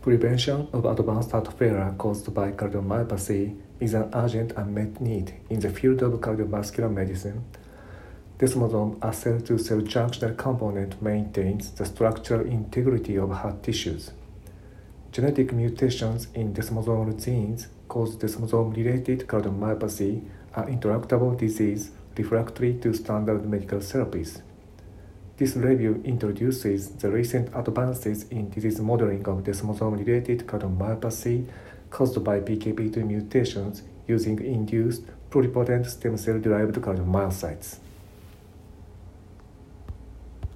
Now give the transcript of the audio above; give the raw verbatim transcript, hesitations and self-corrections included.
Prevention of advanced heart failure caused by cardiomyopathy is an urgent unmet need in the field of cardiovascular medicine. Desmosome, a cell-to-cell junctional component, maintains the structural integrity of heart tissues. Genetic mutations in desmosomal genes cause desmosome-related cardiomyopathy, an intractable disease refractory to standard medical therapies. This review introduces the recent advances in disease modeling of desmosome-related cardiomyopathy caused by P K P two mutations using induced pluripotent stem cell-derived cardiomyocytes.